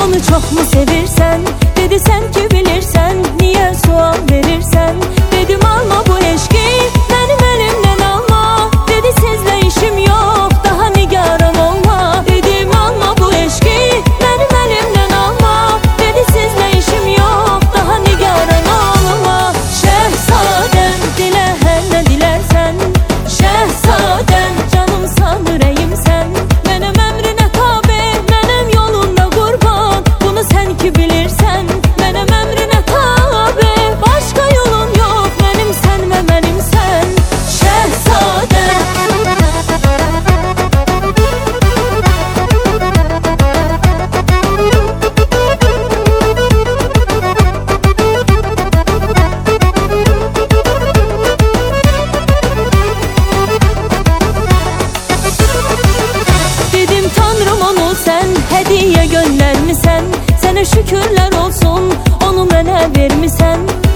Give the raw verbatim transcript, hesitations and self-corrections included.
Onu çok mu sevirsen? Dedi sen ki bilirsen, niye sual verirsen? Dedim alma bu eşki, benim elimden alma. Dedi sizle işim yok, daha nigaran olma. Dedim alma bu eşki, benim elimden alma. Dedi sizle işim yok, daha nigaran olma. Şehzadem, dile her ne dilersen. Şehzadem, canımsan yüreğimsen. Benim emrine tabi, benim yolunda kurban. Bunu sen ki bilirsen, benim emrine tabi. Başka yolun yok, benim sen ve benim sen. Şehzadem. Dedim Tanrım onu sen hediye göndermişsen. Sana şükürler olsun, onu mənə vermişsən.